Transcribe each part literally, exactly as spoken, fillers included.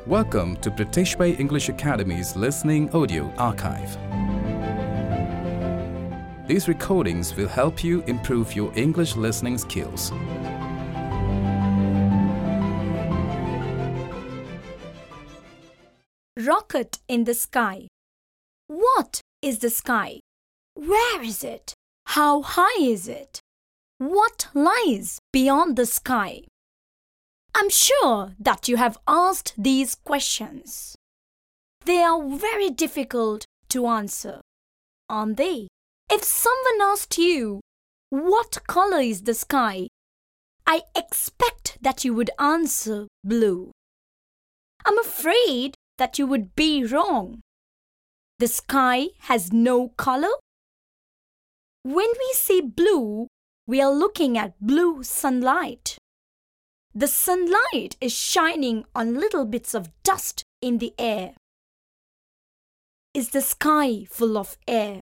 Welcome to British Way English Academy's Listening Audio Archive. These recordings will help you improve your English listening skills. Rocket in the sky. What is the sky? Where is it? How high is it? What lies beyond the sky? I'm sure that you have asked these questions. They are very difficult to answer, aren't they? If someone asked you, what color is the sky? I expect that you would answer blue. I'm afraid that you would be wrong. The sky has no color. When we say blue, we are looking at blue sunlight. The sunlight is shining on little bits of dust in the air. Is the sky full of air?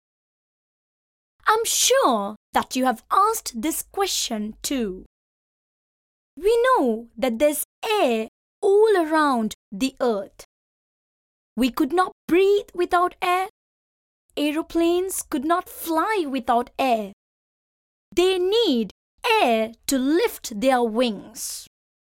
I'm sure that you have asked this question too. We know that there's air all around the earth. We could not breathe without air. Aeroplanes could not fly without air. They need air to lift their wings.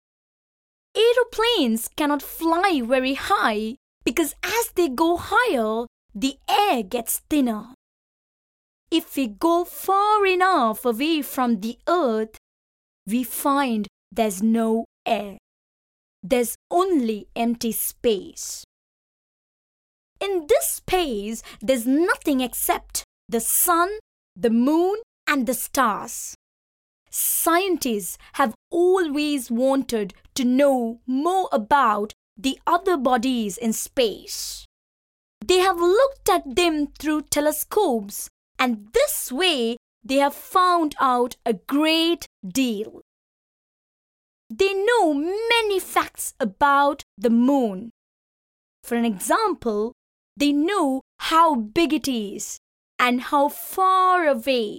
Aeroplanes cannot fly very high because as they go higher, the air gets thinner. If we go far enough away from the earth, we find there's no air. There's only empty space. In this space, there's nothing except the sun, the moon, and the stars. Scientists have always wanted to know more about the other bodies in space. They have looked at them through telescopes, and this way they have found out a great deal. They know many facts about the moon. For an example, they know how big it is and how far away.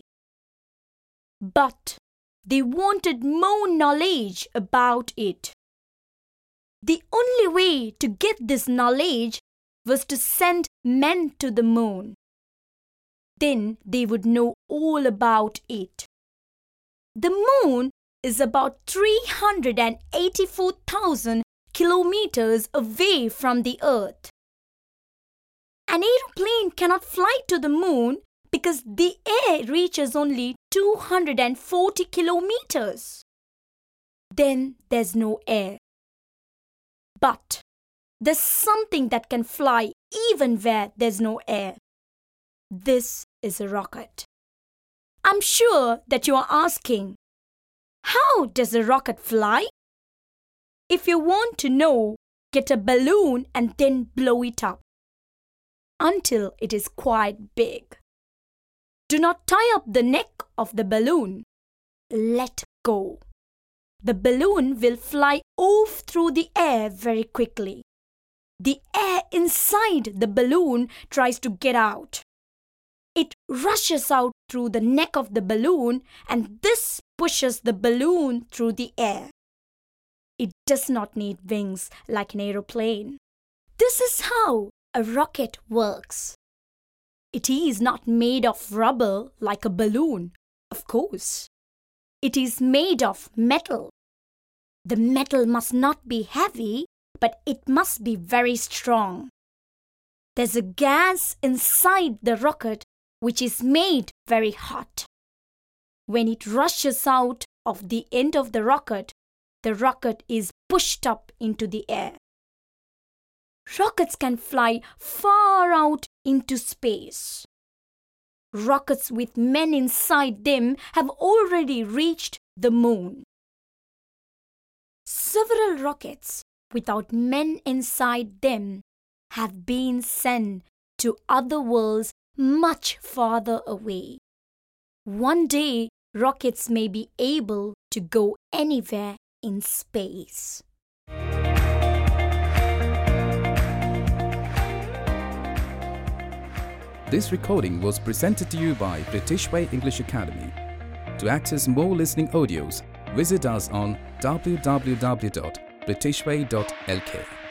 But they wanted more knowledge about it. The only way to get this knowledge was to send men to the moon. Then they would know all about it. The moon is about three hundred eighty-four thousand kilometers away from the earth. An aeroplane cannot fly to the moon because the air reaches only two hundred forty kilometers. Then there's no air. But there's something that can fly even where there's no air. This is a rocket. I'm sure that you are asking, how does a rocket fly? If you want to know, get a balloon and then blow it up until it is quite big. Do not tie up the neck of the balloon. Let go. The balloon will fly off through the air very quickly. The air inside the balloon tries to get out. It rushes out through the neck of the balloon, and this pushes the balloon through the air. It does not need wings like an aeroplane. This is how a rocket works. It is not made of rubber like a balloon, of course. It is made of metal. The metal must not be heavy, but it must be very strong. There's a gas inside the rocket which is made very hot. When it rushes out of the end of the rocket, the rocket is pushed up into the air. Rockets can fly far out into space. Rockets with men inside them have already reached the moon. Several rockets without men inside them have been sent to other worlds much farther away. One day, rockets may be able to go anywhere in space. This recording was presented to you by British Way English Academy. To access more listening audios, visit us on w w w dot british way dot l k.